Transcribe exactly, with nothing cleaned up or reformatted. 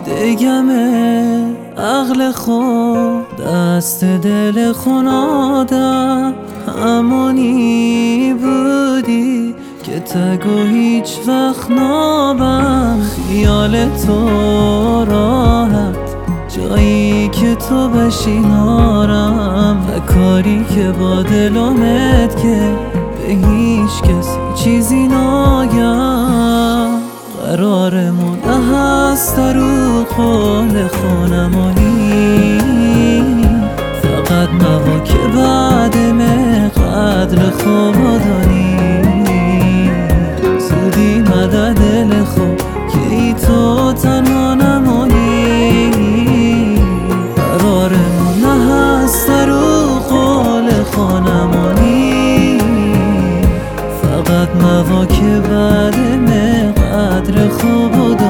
دگمه عقل خود دست دل خونادم همانی بودی که تگو هیچ وقت نابم خیال تو راحت جایی که تو بشی نارم و کاری که با دلمت که به هیچ کسی چیزی ناگم قرارمون هست رو قول خونمونی فقط نوا که بعدم قدر خوب دانی زودی مدد دل خوب که ای تو تنها نمانی قرارمون هست رو قول خونمونی فقط نوا که بعدم قدر خوب دانی